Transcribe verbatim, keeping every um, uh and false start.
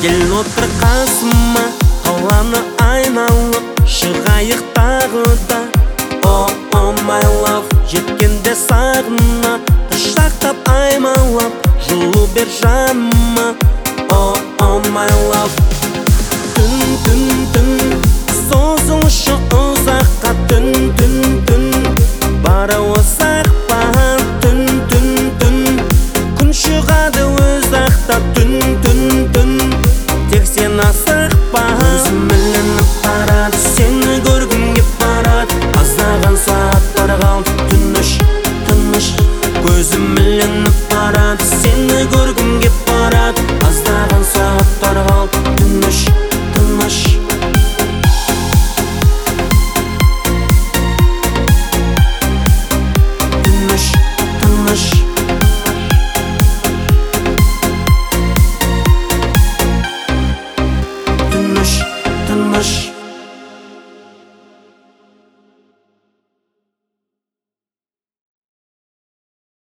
Кел отыр қасыма, қаланы айналып, шығайық тағы да. Oh, oh my love, жеткенде сағына, құшақтап аймалап, жылу бер жаныма. Oh, oh my love. Түн, түн, түн, созылшы ұзаққа. Түн, түн, түн, бары осақпан. Түн, түн, түн, күн шығады өзақта. Түн, түн, түн, тек сен асықпа. Көзім ілініп барады, сені көргім кеп барады. Аздаған сағаттар қалды, тыныш, тыныш. Көзім ілініп барады, сені көргім кеп